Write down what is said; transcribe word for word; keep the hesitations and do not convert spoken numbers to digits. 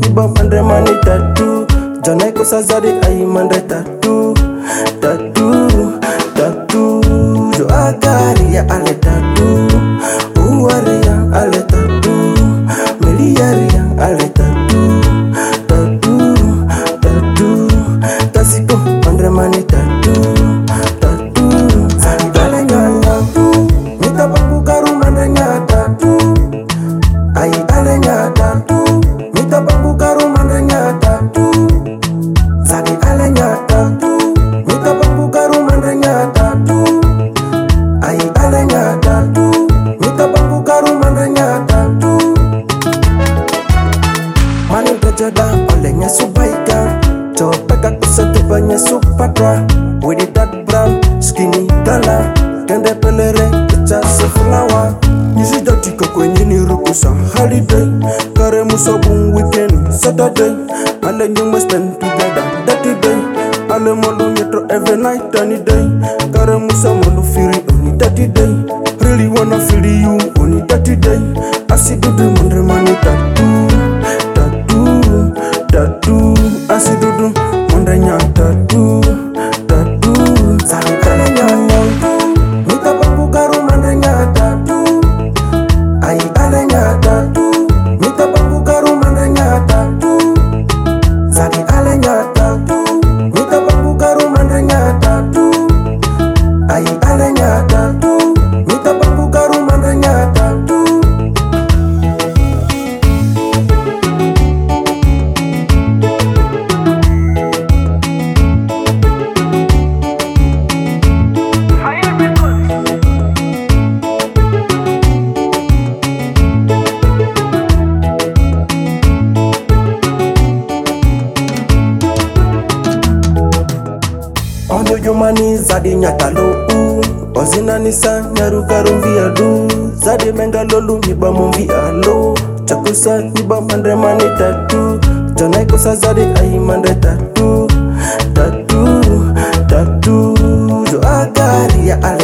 niba mandre mani tatu. Jana ko sa zade ay mandre tatu. Tatu, tatu. Jo agari ya ale tatu. Uwari ya ale tatu. Miliari ya ale tatu. Tatu, tatu. Tasiko mandre mani tatu. Tatu, ale nyatatu. Mita bangu karu mandre nyatatu. Ay ale nyatatu. Mita bangu karu mandre nyatatu. Zadi ale nyatatu. Mita bangu karu mandre nyatatu. Ay ale nyatatu. Mita bangu karu mandre nyatatu. Mani gajada olenya subaika. Chopeka kusatu banya supatra. With it that brown skinny gala. Kende pelere kicha flower. Nisi jatiko kwenye ni rukusa holiday. Kare musobung weekend Saturday. Ale nyuma spend together dirty day. Ale molu nyetro every night any day. Kare musa molu firi only dirty day. Really wanna feel you only dirty day. Asidudu mandre mani tatu. Tatu, tatu. Asidudu mandre nya tatu. Tatu, zari ale nya tatu. Mita bangu karu mandre nya tatu. Ay ale nya tatu. Mita bangu karu mandre nya tatu. Zari ale nya tatu. Mita bangu karu mandre nya tatu. Ay ale nya tatu. Mita bangu karu mandre nya tatu. Ondo jumani zadi nyatalo u Ozina nisa nyaruka rumvia du Zadi menga lolu niba mumvia lo Chakusa niba mandre mani tatu Jana kosa zadi ay mandre tatu. Tatu, tatu. Jo agari ya ale